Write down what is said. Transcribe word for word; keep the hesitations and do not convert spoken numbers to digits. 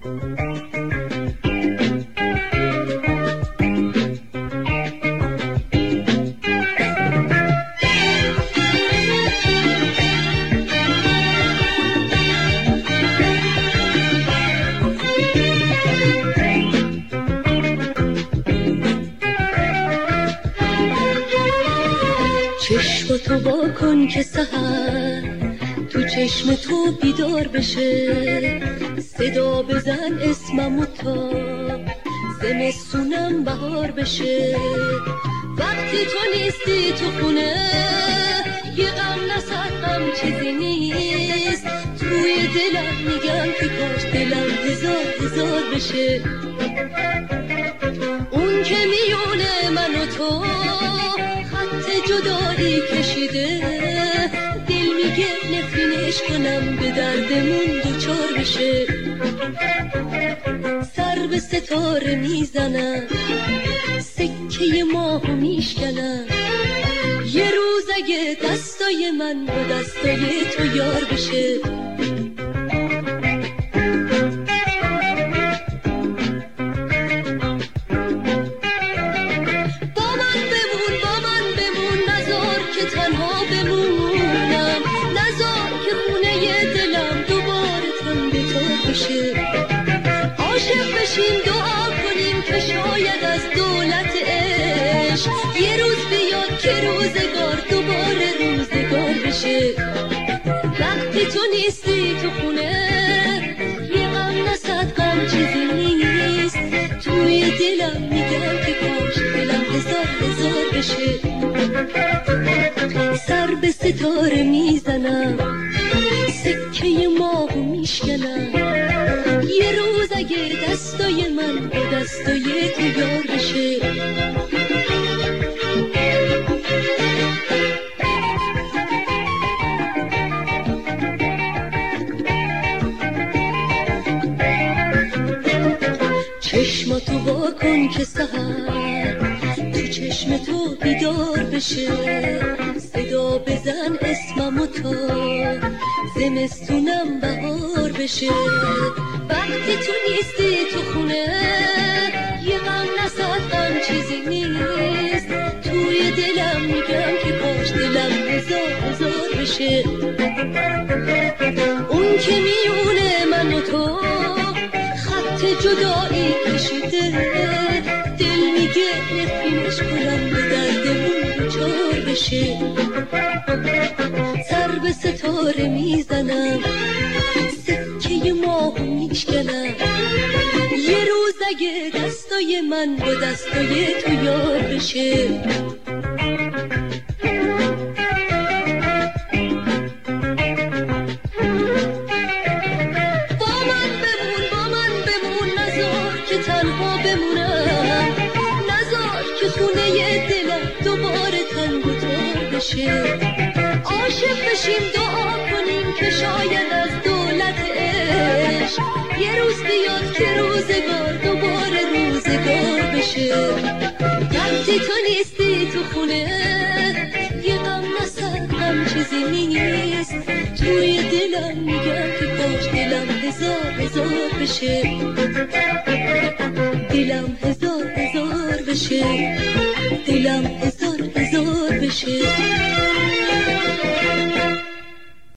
چشم تو با کن که سحر تو چشم تو بیدار بشه، صدا بزن اسممو تا زمستونم بهار بشه. وقتی تو نیستی تو خونه یه غم نصد غم چیزی نیست، توی دلم میگم که کاش دلم هزار هزار بشه. اون که میونه من و تو خط جدایی کشیده، دل میگه نفرینش کنم به دردمون دوچار بشه. سر به ستاره میزنم سکه ماهو میشکنم، یه روز اگه دستای من با دستای تو یار بشه. عاشق بشیم دعا کنیم که شاید از دولت عشق یه روز بیاد که روزگار دوباره روزگار بشه. وقتی تو نیستی تو خونه یه غم نصد غم چیزی نیست، توی دلم میگم که کاش دلم هزار هزار بشه. سر به ستاره میزنم سکه ماهو میشکنم، یه روز اگه دستای من با دستای تو یار بشه. چشماتو وا کن که سحر تو چشم تو بیدار بشه، صدا بزن اسممو تا زمستونم بهار بشه. وقتی تو نیستی تو خونه یه غم نصد غم چیزی نیست، توی دلم میگم که کاش دلم هزار هزار بشه. اون که میونه من و تو خط جدایی کشیده، دل میگه نفرینش کنم به دردمون دوچار بشه. سر به ستاره میزنم سکه ماهو میشکنم، یه روز اگه دستای من با دستای تو یار بشه. با من بمون با من بمون، نذار که تنها بمونم، نذار که خونه دلم دوباره تنگ و تار بشه. عاشق بشیم دعا کنیم که شاید از دولت عشق یه روز بیاد که روزگار دوباره روزگار بشه. وقتی تو نیستی تو خونه یه غم نصد غم چیزی نیست، توی دلم میگم که کاش دلم هزار هزار بشه. دلم هزار هزار بشه، دلم هزار هزار بشه.